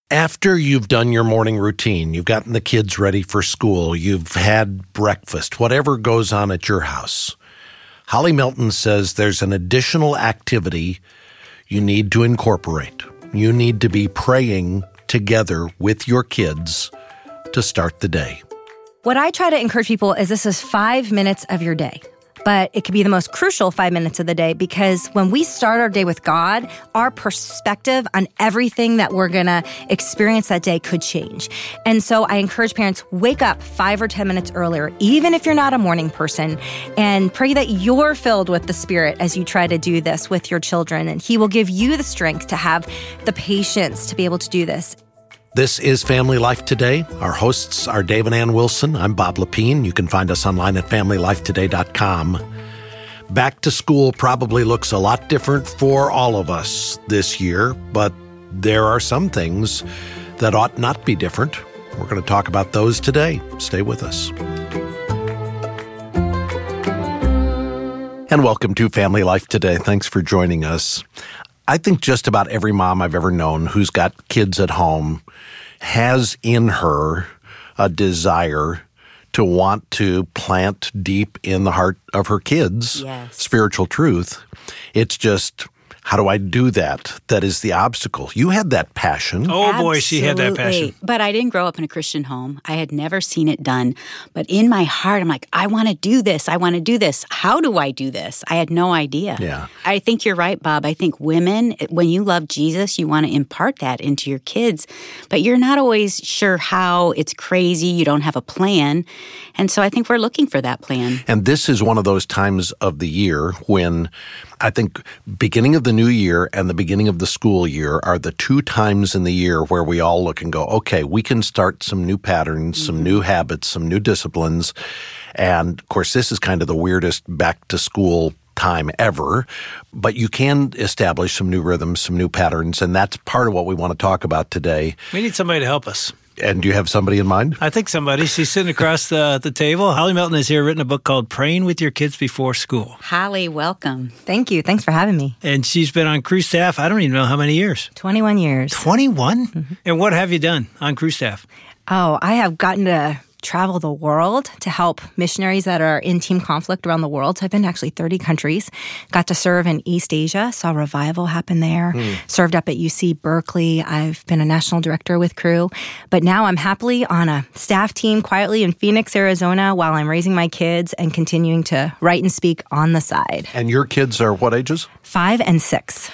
After you've done your morning routine, you've gotten the kids ready for school, you've had breakfast, whatever goes on at your house, Holly Melton says there's an additional activity you need to incorporate. You need to be praying together with your kids to start the day. What I try to encourage people is this is 5 minutes of your day. But it could be the most crucial 5 minutes of the day because when we start our day with God, our perspective on everything that we're going to experience that day could change. And so I encourage parents, wake up 5 or 10 minutes earlier, even if you're not a morning person, and pray that you're filled with the Spirit as you try to do this with your children. And He will give you the strength to have the patience to be able to do this. This is Family Life Today. Our hosts are Dave and Ann Wilson. I'm Bob Lepine. You can find us online at FamilyLifeToday.com. Back to school probably looks a lot different for all of us this year, but there are some things that ought not be different. We're going to talk about those today. Stay with us. And welcome to Family Life Today. Thanks for joining us. I think just about every mom I've ever known who's got kids at home has in her a desire to want to plant deep in the heart of her kids spiritual truth. It's just, how do I do that? That is the obstacle. You had that passion. Oh, boy, she had that passion. But I didn't grow up in a Christian home. I had never seen it done. But in my heart, I'm like, I want to do this. I want to do this. How do I do this? I had no idea. Yeah. I think you're right, Bob. I think women, when you love Jesus, you want to impart that into your kids. But you're not always sure how. It's crazy. You don't have a plan. And so I think we're looking for that plan. And this is one of those times of the year when I think beginning of the new year and the beginning of the school year are the two times in the year where we all look and go, okay, we can start some new patterns, some new habits, some new disciplines. And of course, this is kind of the weirdest back to school time ever, but you can establish some new rhythms, some new patterns, and that's part of what we want to talk about today. We need somebody to help us. And do you have somebody in mind? I think somebody. She's sitting across the table. Holly Melton is here, written a book called Praying with Your Kids Before School. Holly, welcome. Thank you. Thanks for having me. And she's been on crew staff, I don't even know how many years. 21 years. 21? Mm-hmm. And what have you done on crew staff? Oh, I have gotten to travel the world to help missionaries that are in team conflict around the world. So I've been to actually 30 countries. Got to serve in East Asia, saw revival happen there. Served up at UC Berkeley. I've been a national director with Cru. But now I'm happily on a staff team quietly in Phoenix, Arizona, while I'm raising my kids and continuing to write and speak on the side. And your kids are what ages? 5 and 6.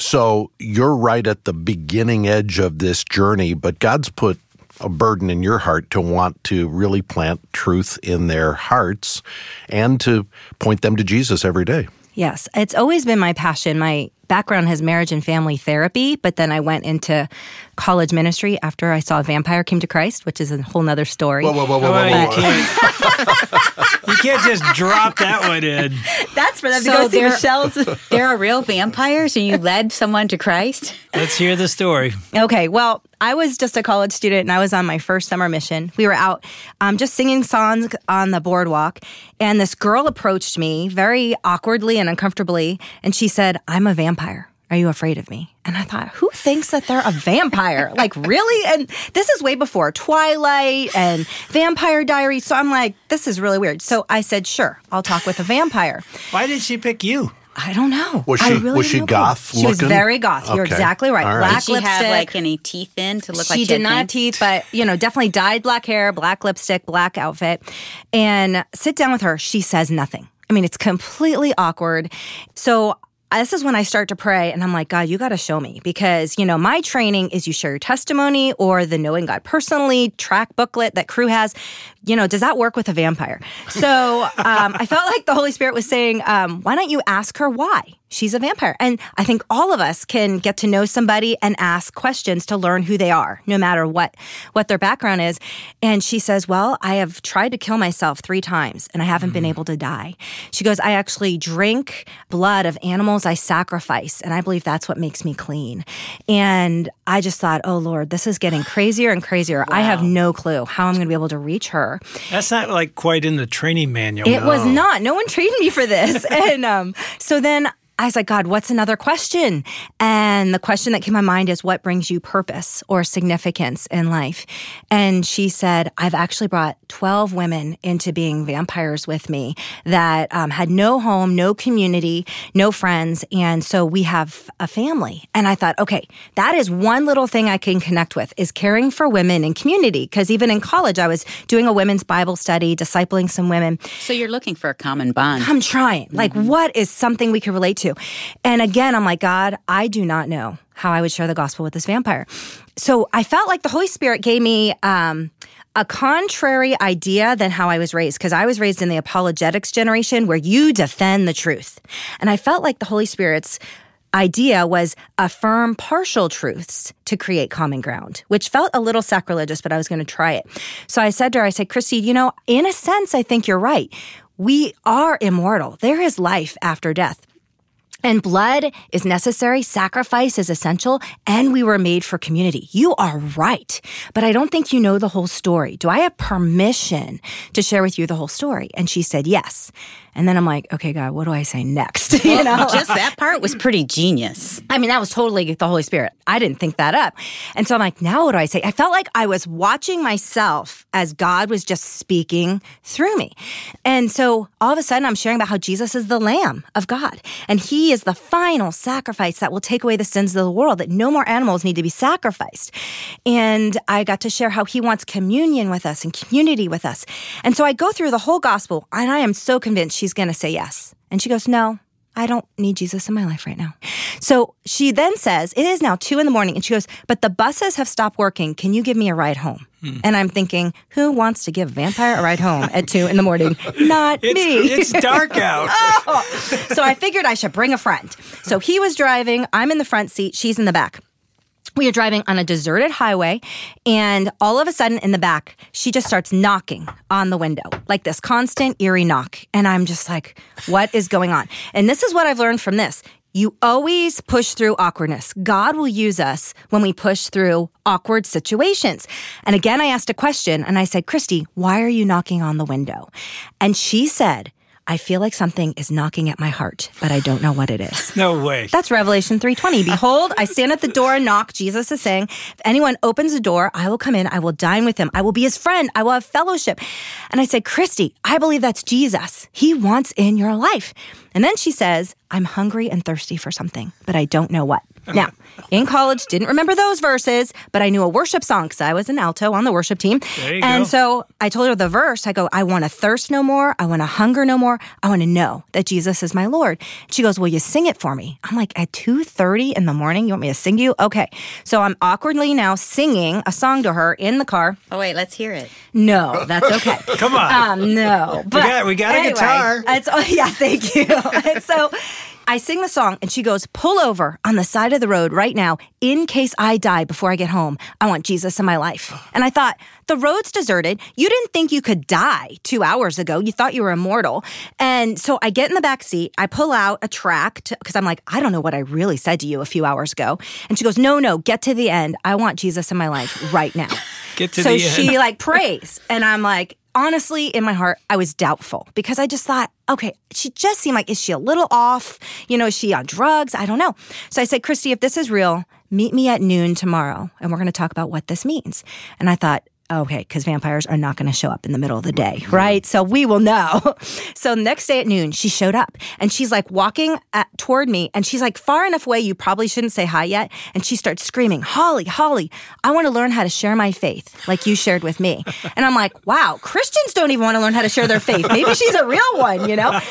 So you're right at the beginning edge of this journey, but God's put a burden in your heart to want to really plant truth in their hearts and to point them to Jesus every day. Yes, it's always been my passion. My background has marriage and family therapy, but then I went into college ministry after I saw Vampire Came to Christ, which is a whole nother story. You can't just drop that one in. That's for them to go see Michelle's. There are real vampires and you led someone to Christ? Let's hear the story. Okay, well, I was just a college student and I was on my first summer mission. We were out just singing songs on the boardwalk, and this girl approached me very awkwardly and uncomfortably, and she said, "I'm a vampire. Are you afraid of me?" And I thought, who thinks that they're a vampire? Like, really? And this is way before Twilight and Vampire Diaries. So I'm like, this is really weird. So I said, sure, I'll talk with a vampire. Why did she pick you? I don't know. Was she goth looking? She was very goth. You're exactly right. All right. Black Did she lipstick. have like any teeth in to look like she did not have teeth, but definitely dyed black hair, black lipstick, black outfit. And sit down with her. She says nothing. I mean, it's completely awkward. So this is when I start to pray, and I'm like, God, you got to show me, because, my training is you share your testimony or the Knowing God Personally track booklet that Cru has. Does that work with a vampire? So I felt like the Holy Spirit was saying, why don't you ask her why she's a vampire? And I think all of us can get to know somebody and ask questions to learn who they are, no matter what their background is. And she says, well, I have tried to kill myself 3 times and I haven't been able to die. She goes, I actually drink blood of animals I sacrifice, and I believe that's what makes me clean. And I just thought, oh Lord, this is getting crazier and crazier. Wow. I have no clue how I'm going to be able to reach her. That's not like quite in the training manual. It was not. No one trained me for this. And so then I was like, God, what's another question? And the question that came to my mind is, what brings you purpose or significance in life? And she said, I've actually brought 12 women into being vampires with me that had no home, no community, no friends. And so we have a family. And I thought, okay, that is one little thing I can connect with, is caring for women in community. Because even in college, I was doing a women's Bible study, discipling some women. So you're looking for a common bond. I'm trying. Like, what is something we can relate to? And again, I'm like, God, I do not know how I would share the gospel with this vampire. So I felt like the Holy Spirit gave me a contrary idea than how I was raised, because I was raised in the apologetics generation where you defend the truth. And I felt like the Holy Spirit's idea was affirm partial truths to create common ground, which felt a little sacrilegious, but I was going to try it. So I said to her, I said, Christy, in a sense, I think you're right. We are immortal. There is life after death. And blood is necessary, sacrifice is essential, and we were made for community. You are right, but I don't think you know the whole story. Do I have permission to share with you the whole story? And she said, yes. And then I'm like, okay, God, what do I say next? Just that part was pretty genius. I mean, that was totally the Holy Spirit. I didn't think that up. And so I'm like, now what do I say? I felt like I was watching myself as God was just speaking through me. And so all of a sudden I'm sharing about how Jesus is the Lamb of God. And he is the final sacrifice that will take away the sins of the world, that no more animals need to be sacrificed. And I got to share how he wants communion with us and community with us. And so I go through the whole gospel, and I am so convinced she's going to say yes. And she goes, no, I don't need Jesus in my life right now. So she then says, it is now 2 a.m. and she goes, but the buses have stopped working. Can you give me a ride home? And I'm thinking, who wants to give a vampire a ride home at 2 a.m? Not me. It's dark out. So I figured I should bring a friend. So he was driving. I'm in the front seat. She's in the back. We are driving on a deserted highway, and all of a sudden in the back, she just starts knocking on the window, like this constant, eerie knock. And I'm just like, what is going on? And this is what I've learned from this. You always push through awkwardness. God will use us when we push through awkward situations. And again, I asked a question, and I said, Christy, why are you knocking on the window? And she said, I feel like something is knocking at my heart, but I don't know what it is. No way. That's Revelation 3:20. Behold, I stand at the door and knock. Jesus is saying, if anyone opens the door, I will come in. I will dine with him. I will be his friend. I will have fellowship. And I said, Christy, I believe that's Jesus. He wants in your life. And then she says, I'm hungry and thirsty for something, but I don't know what. Now, in college, didn't remember those verses, but I knew a worship song because I was an alto on the worship team. There you and go. so I told her the verse. I go, I want to thirst no more. I want to hunger no more. I want to know that Jesus is my Lord. She goes, will you sing it for me? I'm like, at 2:30 in the morning, you want me to sing to you? Okay. So I'm awkwardly now singing a song to her in the car. Oh, wait, let's hear it. No, that's okay. Come on. No. But we got a anyway, guitar. Yeah, thank you. And so I sing the song, and she goes, pull over on the side of the road right now in case I die before I get home. I want Jesus in my life. And I thought, the road's deserted. You didn't think you could die 2 hours ago. You thought you were immortal. And so I get in the back seat. I pull out a tract because I'm like, I don't know what I really said to you a few hours ago. And she goes, no, get to the end. I want Jesus in my life right now. Get to the end. So she prays. And I'm like, honestly, in my heart, I was doubtful because I just thought, okay, she just seemed like, is she a little off? Is she on drugs? I don't know. So I said, Christy, if this is real, meet me at noon tomorrow, and we're going to talk about what this means. And I thought, okay, because vampires are not going to show up in the middle of the day, right? So we will know. So next day at noon, she showed up, and she's walking toward me, and she's far enough away you probably shouldn't say hi yet. And she starts screaming, Holly, I want to learn how to share my faith like you shared with me. And I'm like, wow, Christians don't even want to learn how to share their faith. Maybe she's a real one,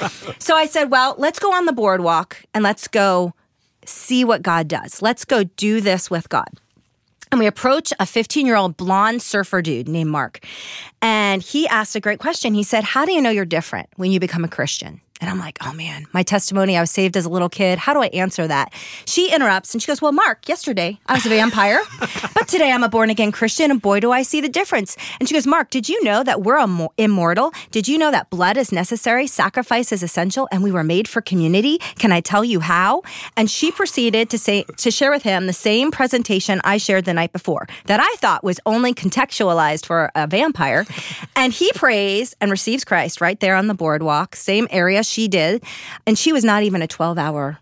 So I said, well, let's go on the boardwalk and let's go see what God does. Let's go do this with God. And we approach a 15-year-old blonde surfer dude named Mark. And he asked a great question. He said, how do you know you're different when you become a Christian? And I'm like, oh man, my testimony, I was saved as a little kid. How do I answer that? She interrupts and she goes, well, Mark, yesterday I was a vampire, but today I'm a born-again Christian, and boy, do I see the difference. And she goes, Mark, did you know that we're immortal? Did you know that blood is necessary, sacrifice is essential, and we were made for community? Can I tell you how? And she proceeded to share with him the same presentation I shared the night before that I thought was only contextualized for a vampire. And he prays and receives Christ right there on the boardwalk, same area she did. And she was not even a 12-hour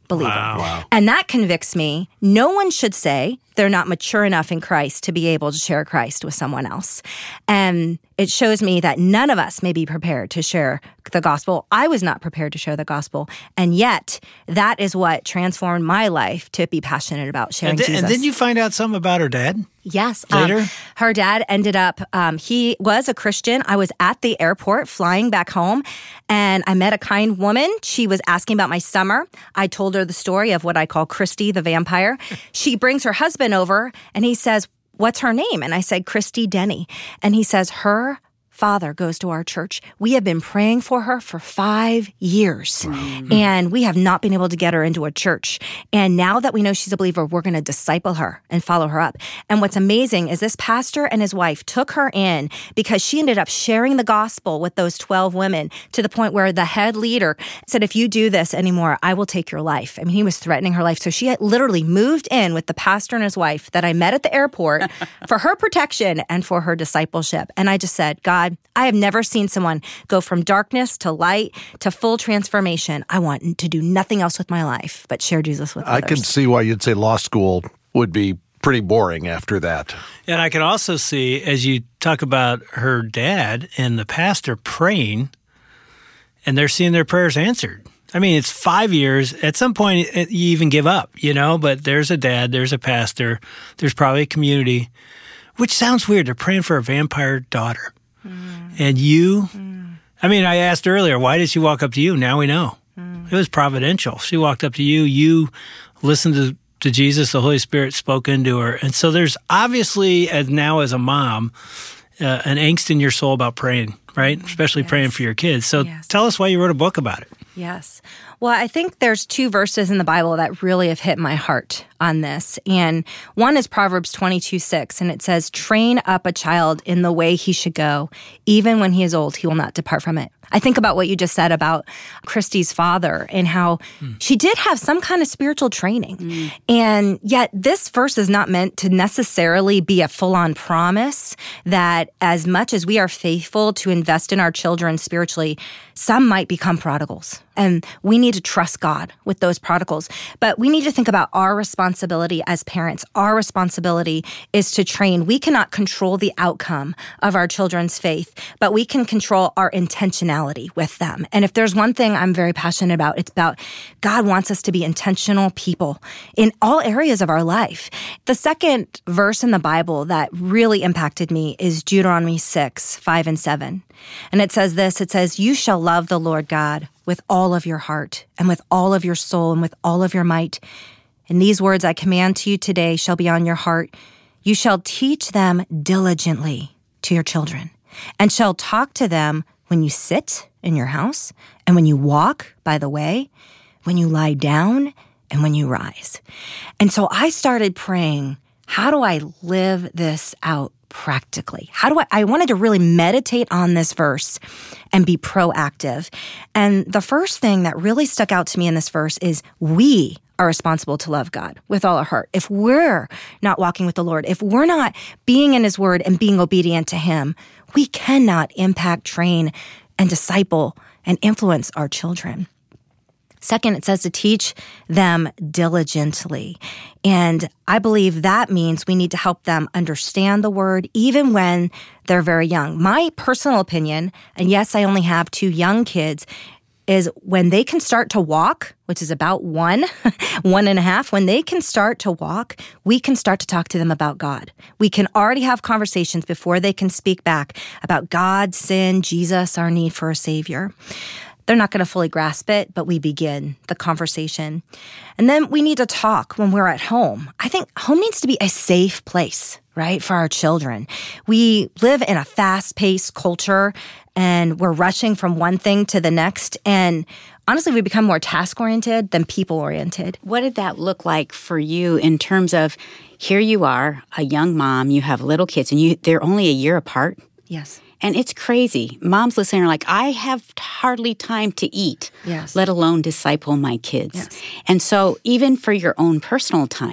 believer. Wow. And that convicts me. No one should say they're not mature enough in Christ to be able to share Christ with someone else. And it shows me that none of us may be prepared to share the gospel. I was not prepared to share the gospel. And yet, that is what transformed my life to be passionate about sharing Jesus. And then you find out something about her dad? Yes. Later? Her dad ended up, he was a Christian. I was at the airport flying back home, and I met a kind woman. She was asking about my summer. I told her the story of what I call Christy the vampire. She brings her husband over, and he says, "What's her name?" And I said, Christy Denny. And he says, "Her father goes to our church. We have been praying for her for 5 years, and we have not been able to get her into a church. And now that we know she's a believer, we're going to disciple her and follow her up." And what's amazing is this pastor and his wife took her in because she ended up sharing the gospel with those 12 women to the point where the head leader said, "If you do this anymore, I will take your life." I mean, he was threatening her life. So she had literally moved in with the pastor and his wife that I met at the airport for her protection and for her discipleship. And I just said, "God, I have never seen someone go from darkness to light to full transformation. I want to do nothing else with my life but share Jesus with others." I can see why you'd say law school would be pretty boring after that. And I can also see, as you talk about her dad and the pastor praying, and they're seeing their prayers answered. I mean, it's 5 years. At some point, you even give up, but there's a dad, there's a pastor, there's probably a community, which sounds weird. They're praying for a vampire daughter. And you, I asked earlier, why did she walk up to you? Now we know. It was providential. She walked up to you. You listened to Jesus. The Holy Spirit spoke into her. And so there's obviously, as a mom, an angst in your soul about praying, right? Especially praying for your kids. So tell us why you wrote a book about it. Yes. Well, I think there's 2 verses in the Bible that really have hit my heart on this. And one is Proverbs 22:6, and it says, "Train up a child in the way he should go. Even when he is old, he will not depart from it." I think about what you just said about Christy's father and how she did have some kind of spiritual training. And yet this verse is not meant to necessarily be a full-on promise that as much as we are faithful to invest in our children spiritually, some might become prodigals. And we need to trust God with those prodigals. But we need to think about our responsibility as parents. Our responsibility is to train. We cannot control the outcome of our children's faith, but we can control our intentionality with them. And if there's one thing I'm very passionate about, it's about God wants us to be intentional people in all areas of our life. The second verse in the Bible that really impacted me is Deuteronomy 6:5-7. And it says this, it says, "You shall love the Lord God with all of your heart and with all of your soul and with all of your might. And these words I command to you today shall be on your heart. You shall teach them diligently to your children and shall talk to them when you sit in your house and when you walk by the way, when you lie down and when you rise." And so I started praying, how do I live this out practically? I wanted to really meditate on this verse and be proactive. And the first thing that really stuck out to me in this verse is we are responsible to love God with all our heart. If we're not walking with the Lord, if we're not being in His Word and being obedient to Him, we cannot impact, train, and disciple and influence our children. Second, it says to teach them diligently. And I believe that means we need to help them understand the Word even when they're very young. My personal opinion, and yes, I only have 2 young kids, is when they can start to walk, which is about 1.5, when they can start to walk, we can start to talk to them about God. We can already have conversations before they can speak back about God, sin, Jesus, our need for a Savior. They're not going to fully grasp it, but we begin the conversation. And then we need to talk when we're at home. I think home needs to be a safe place, right, for our children. We live in a fast-paced culture, and we're rushing from one thing to the next. And honestly, we become more task-oriented than people-oriented. What did that look like for you in terms of, here you are, a young mom, you have little kids, and they're only a year apart? Yes. And it's crazy. Moms listening are like, I have hardly time to eat, let alone disciple my kids. Yes. And so even for your own personal time,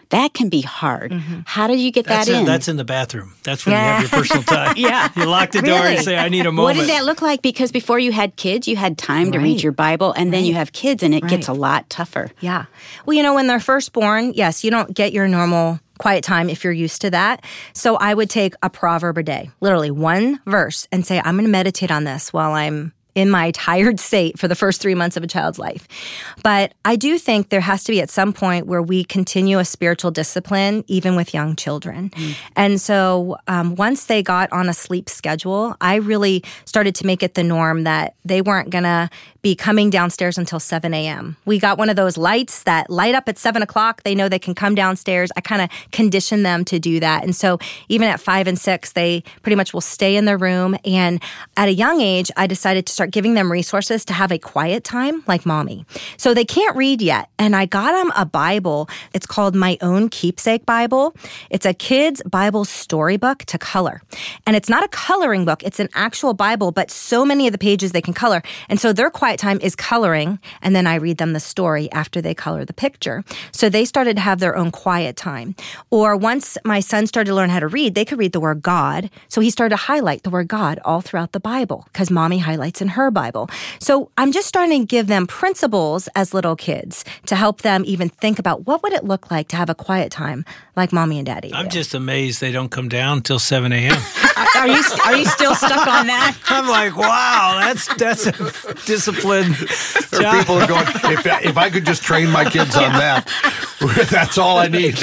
that can be hard. How did you get that in? That's in the bathroom. That's when you have your personal time. Yeah. You lock the door and say, I need a moment. What did that look like? Because before you had kids, you had time to read your Bible, and then you have kids, and it gets a lot tougher. Yeah. Well, when they're first born, yes, you don't get your normal quiet time if you're used to that. So I would take a proverb a day, literally one verse, and say, I'm going to meditate on this while I'm in my tired state for the first 3 months of a child's life. But I do think there has to be at some point where we continue a spiritual discipline, even with young children. And so once they got on a sleep schedule, I really started to make it the norm that they weren't going to be coming downstairs until 7 a.m. We got one of those lights that light up at 7 o'clock. They know they can come downstairs. I kind of condition them to do that. And so even at 5 and 6, they pretty much will stay in their room. And at a young age, I decided to start giving them resources to have a quiet time like mommy. So they can't read yet. And I got them a Bible. It's called My Own Keepsake Bible. It's a kid's Bible storybook to color. And it's not a coloring book. It's an actual Bible, but so many of the pages they can color. And so their quiet time is coloring, and then I read them the story after they color the picture. So they started to have their own quiet time. Or once my son started to learn how to read, they could read the word God. So he started to highlight the word God all throughout the Bible because mommy highlights in her Bible. So I'm just starting to give them principles as little kids to help them even think about what would it look like to have a quiet time like mommy and daddy. I'm just amazed they don't come down until 7 a.m. Are you still stuck on that? I'm like, wow, that's a disciplined job. People are going, if I could just train my kids on that, that's all I need.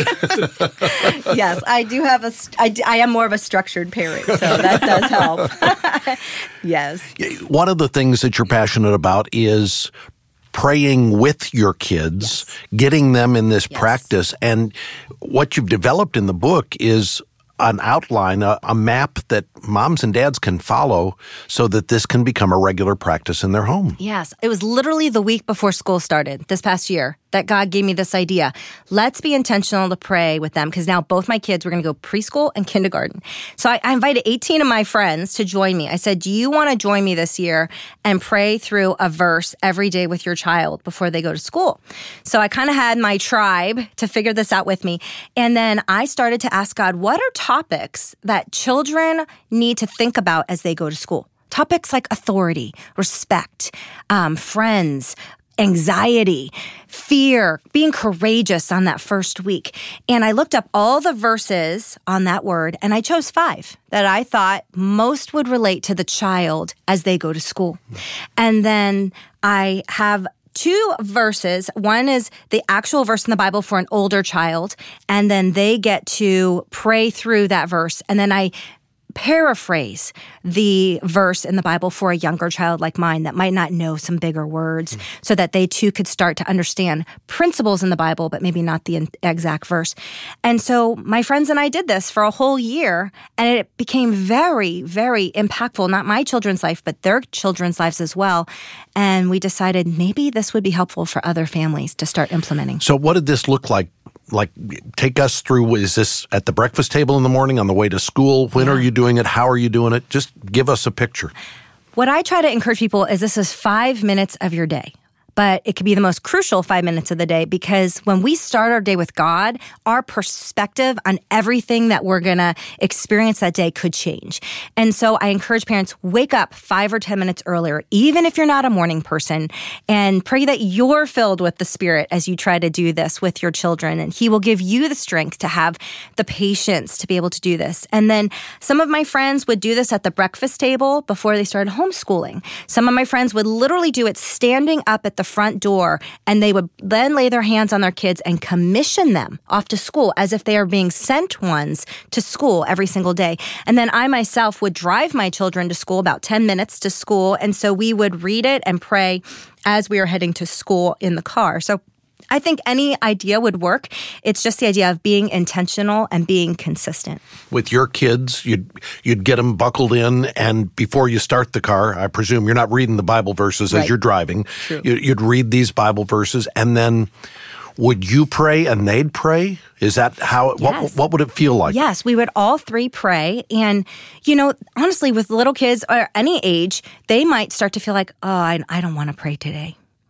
Yes, I do have I am more of a structured parent, so that does help. Yes. One of the things that you're passionate about is praying with your kids, getting them in this practice. And what you've developed in the book is an outline, a map that moms and dads can follow so that this can become a regular practice in their home. Yes. It was literally the week before school started this past year that God gave me this idea. Let's be intentional to pray with them because now both my kids were going to go preschool and kindergarten. So I invited 18 of my friends to join me. I said, do you want to join me this year and pray through a verse every day with your child before they go to school? So I kind of had my tribe to figure this out with me. And then I started to ask God, what are topics that children need to think about as they go to school? Topics like authority, respect, friends, anxiety, fear, being courageous on that first week. And I looked up all the verses on that word, and I chose 5 that I thought most would relate to the child as they go to school. And then I have 2 verses. One is the actual verse in the Bible for an older child, and then they get to pray through that verse. And then I paraphrase the verse in the Bible for a younger child like mine that might not know some bigger words so that they too could start to understand principles in the Bible, but maybe not the exact verse. And so my friends and I did this for a whole year, and it became very, very impactful, not my children's life, but their children's lives as well. And we decided maybe this would be helpful for other families to start implementing. So what did this look like? Like, take us through, is this at the breakfast table in the morning, on the way to school? When are you doing it? How are you doing it? Just give us a picture. What I try to encourage people is this is 5 minutes of your day. But it could be the most crucial 5 minutes of the day because when we start our day with God, our perspective on everything that we're going to experience that day could change. And so I encourage parents, wake up 5 or 10 minutes earlier, even if you're not a morning person, and pray that you're filled with the Spirit as you try to do this with your children. And He will give you the strength to have the patience to be able to do this. And then some of my friends would do this at the breakfast table before they started homeschooling. Some of my friends would literally do it standing up at the front door, and they would then lay their hands on their kids and commission them off to school as if they are being sent ones to school every single day. And then I myself would drive my children to school, about 10 minutes to school, and so we would read it and pray as we were heading to school in the car. So I think any idea would work. It's just the idea of being intentional and being consistent. With your kids, you'd get them buckled in, and before you start the car, I presume you're not reading the Bible verses as you're driving. True. You'd read these Bible verses, and then would you pray and they'd pray? Is that how? Yes. What would it feel like? Yes, we would all 3 pray. And, honestly, with little kids or any age, they might start to feel like, oh, I don't want to pray today.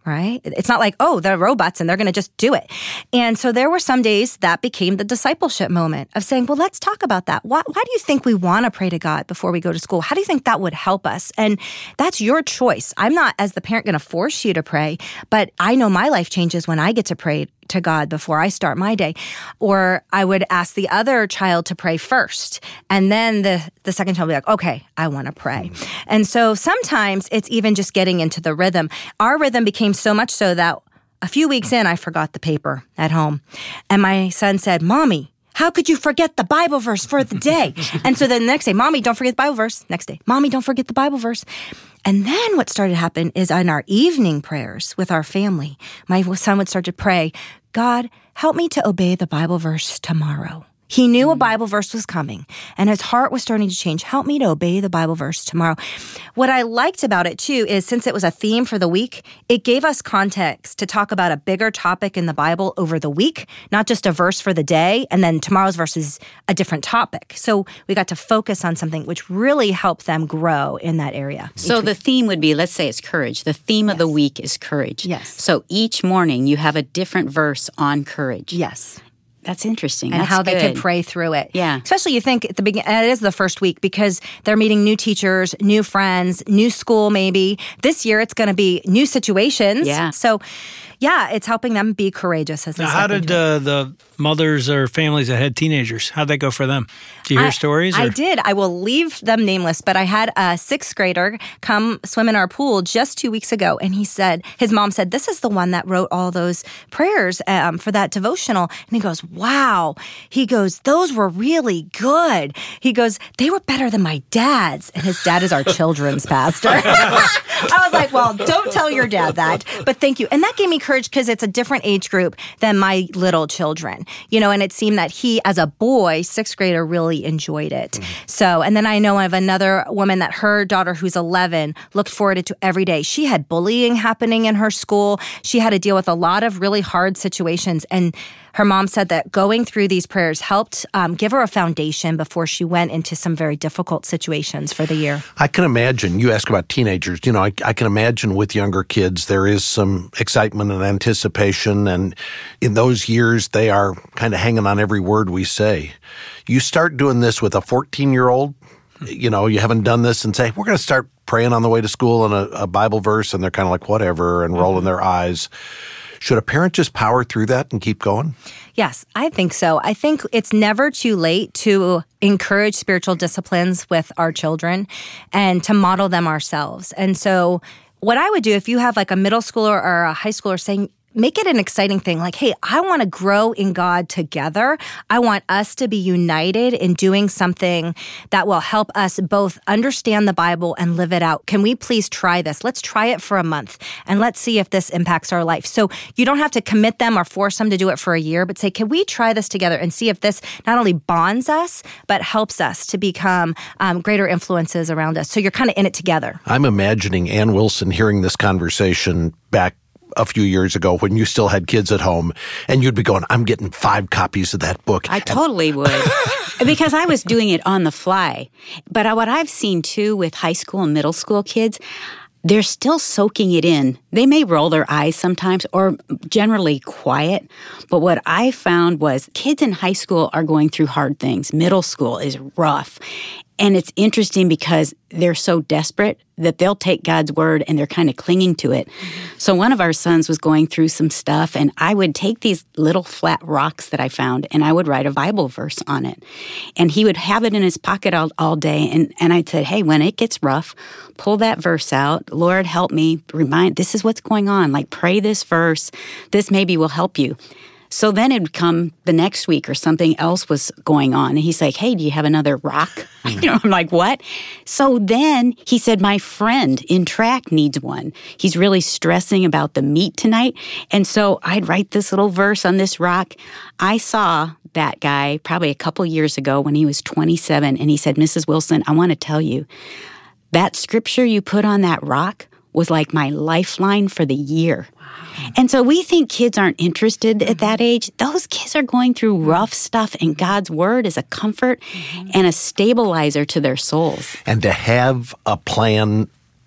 right? It's not like, oh, they're robots and they're going to just do it. And so there were some days that became the discipleship moment of saying, well, let's talk about that. Why do you think we want to pray to God before we go to school? How do you think that would help us? And that's your choice. I'm not, as the parent, going to force you to pray, but I know my life changes when I get to pray to God before I start my day. Or I would ask the other child to pray first. And then the second child will be like, okay, I want to pray. And so sometimes it's even just getting into the rhythm. Our rhythm became so much so that a few weeks in, I forgot the paper at home. And my son said, Mommy, how could you forget the Bible verse for the day? And so then the next day, Mommy, don't forget the Bible verse. Next day, Mommy, don't forget the Bible verse. And then what started to happen is in our evening prayers with our family, my son would start to pray, God, help me to obey the Bible verse tomorrow. He knew a Bible verse was coming, and his heart was starting to change. Help me to obey the Bible verse tomorrow. What I liked about it, too, is since it was a theme for the week, it gave us context to talk about a bigger topic in the Bible over the week, not just a verse for the day, and then tomorrow's verse is a different topic. So we got to focus on something which really helped them grow in that area. So the theme would be, let's say it's courage. The theme of the week is courage. Yes. So each morning you have a different verse on courage. Yes. That's interesting. And That's how they good. could pray through it. Yeah. Especially you think at the beginning, it is the first week because they're meeting new teachers, new friends, new school maybe. This year it's going to be new situations. Yeah. So, yeah, it's helping them be courageous as they Now, step how did into it. the mothers or families that had teenagers, how'd that go for them? Do you hear stories? I did. I will leave them nameless, but I had a 6th grader come swim in our pool just 2 weeks ago, and he said, his mom said, this is the one that wrote all those prayers for that devotional. And he goes, wow. He goes, those were really good. He goes, they were better than my dad's. And his dad is our children's pastor. I was like, well, don't tell your dad that, but thank you. And that gave me courage because it's a different age group than my little children, and it seemed that he, as a boy, 6th grader, really enjoyed it. So, and then I know of another woman that her daughter, who's 11, looked forward to every day. She had bullying happening in her school. She had to deal with a lot of really hard situations. And her mom said that going through these prayers helped give her a foundation before she went into some very difficult situations for the year. I can imagine, you ask about teenagers, I can imagine with younger kids, there is some excitement and anticipation. And in those years, they are kind of hanging on every word we say. You start doing this with a 14-year-old, you haven't done this and say, we're going to start praying on the way to school and a Bible verse. And they're kind of like, whatever, and rolling their eyes. Should a parent just power through that and keep going? Yes, I think so. I think it's never too late to encourage spiritual disciplines with our children and to model them ourselves. And so what I would do if you have like a middle schooler or a high schooler saying, make it an exciting thing. Like, hey, I want to grow in God together. I want us to be united in doing something that will help us both understand the Bible and live it out. Can we please try this? Let's try it for a month and let's see if this impacts our life. So you don't have to commit them or force them to do it for a year, but say, can we try this together and see if this not only bonds us, but helps us to become greater influences around us. So you're kind of in it together. I'm imagining Ann Wilson hearing this conversation back a few years ago when you still had kids at home and you'd be going, I'm getting 5 copies of that book. I totally would because I was doing it on the fly. But what I've seen too with high school and middle school kids, they're still soaking it in. They may roll their eyes sometimes or generally quiet. But what I found was kids in high school are going through hard things. Middle school is rough. And it's interesting because they're so desperate that they'll take God's word and they're kind of clinging to it. So one of our sons was going through some stuff, and I would take these little flat rocks that I found and I would write a Bible verse on it. And he would have it in his pocket all day. And I'd say, hey, when it gets rough, pull that verse out. Lord, help me. This is what's going on. Like, pray this verse. This maybe will help you. So then it'd come the next week or something else was going on. And he's like, hey, do you have another rock? I'm like, what? So then he said, my friend in track needs one. He's really stressing about the meet tonight. And so I'd write this little verse on this rock. I saw that guy probably a couple years ago when he was 27. And he said, Mrs. Wilson, I want to tell you, that scripture you put on that rock was like my lifeline for the year. And so we think kids aren't interested at that age. Those kids are going through rough stuff, and God's word is a comfort and a stabilizer to their souls. And to have a plan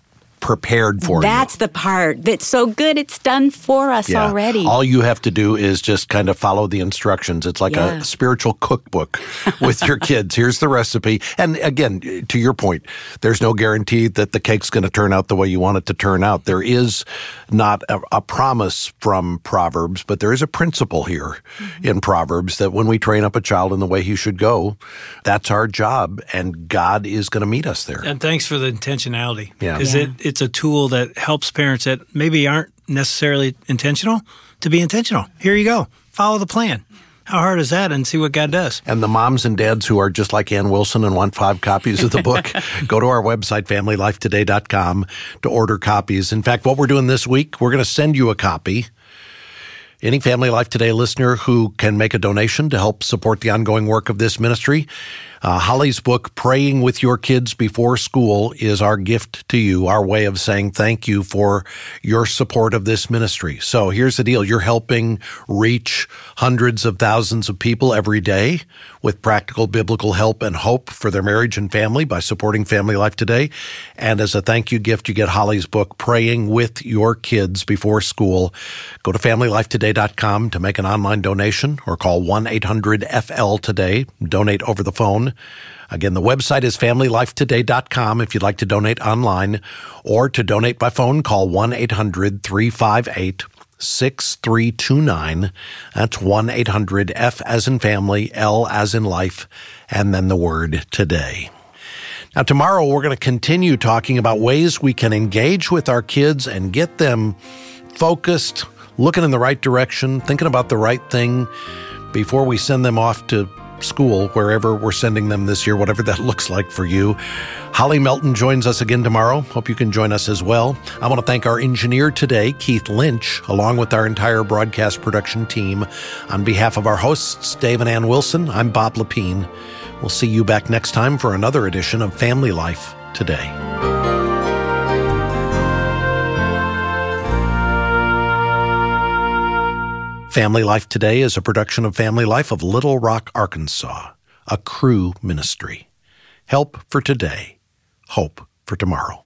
prepared for you. That's the part that's so good. It's done for us already. All you have to do is just kind of follow the instructions. It's like a spiritual cookbook with your kids. Here's the recipe. And again, to your point, there's no guarantee that the cake's going to turn out the way you want it to turn out. There is not a promise from Proverbs, but there is a principle here in Proverbs that when we train up a child in the way he should go, that's our job, and God is going to meet us there. And thanks for the intentionality. Yeah. Because it's a tool that helps parents that maybe aren't necessarily intentional to be intentional. Here you go. Follow the plan. How hard is that? And see what God does. And the moms and dads who are just like Ann Wilson and want 5 copies of the book, go to our website, FamilyLifeToday.com, to order copies. In fact, what we're doing this week, we're going to send you a copy. Any Family Life Today listener who can make a donation to help support the ongoing work of this ministry, Holly's book, Praying with Your Kids Before School, is our gift to you, our way of saying thank you for your support of this ministry. So here's the deal. You're helping reach hundreds of thousands of people every day with practical biblical help and hope for their marriage and family by supporting Family Life Today. And as a thank you gift, you get Holly's book, Praying with Your Kids Before School. Go to FamilyLifeToday.com to make an online donation or call 1-800-FL-TODAY. Donate over the phone. Again, the website is FamilyLifeToday.com if you'd like to donate online, or to donate by phone, call 1-800-358-6329. That's 1-800-F as in family, L as in life, and then the word today. Now, tomorrow we're going to continue talking about ways we can engage with our kids and get them focused, looking in the right direction, thinking about the right thing before we send them off to school, wherever we're sending them this year, whatever that looks like for you. Holly Melton joins us again tomorrow. Hope you can join us as well. I want to thank our engineer today, Keith Lynch, along with our entire broadcast production team. On behalf of our hosts, Dave and Ann Wilson, I'm Bob Lepine. We'll see you back next time for another edition of Family Life Today. Family Life Today is a production of Family Life of Little Rock, Arkansas, a Cru ministry. Help for today, hope for tomorrow.